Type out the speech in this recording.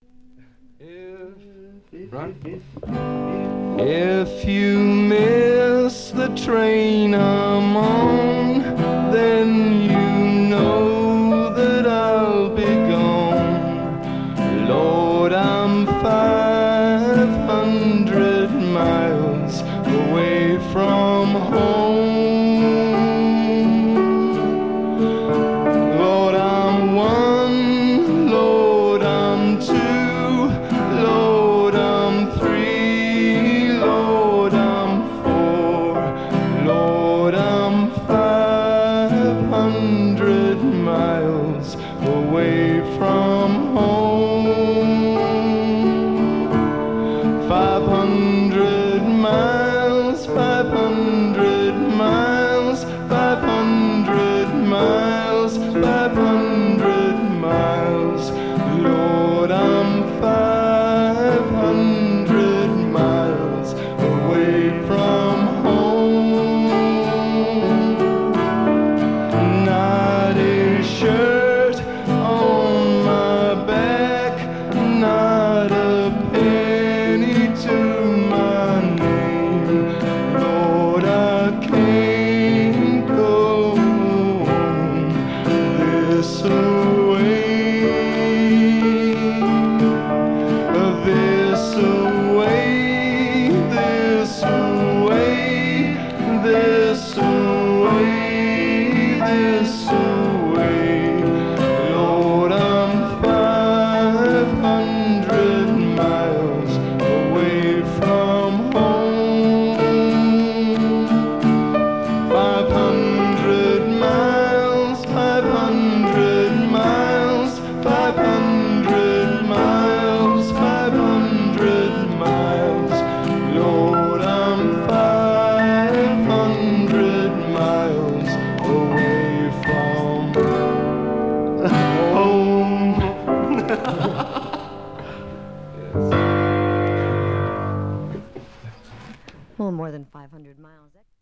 If you miss the train I'm on, then you know that I'll be gone. Lord, I'm 500 miles away from home. Lord, I'm one, Lord, I'm two, Lord, I'm three, Lord, I'm four, Lord, I'm 500 miles away from home. 500 miles, 500 miles, 500 miles, 500 miles. Lord, I'm 500 miles away from home. Not a shirt on my back, not a penny to my name. Lord, I can't go home this away. This away, this away, this away, this away. Lord, I'm 500 miles away from home. 500 miles, 500 miles, 500 miles, 500 miles. Lord, I'm 500 miles away from home. Well, more than 500 miles.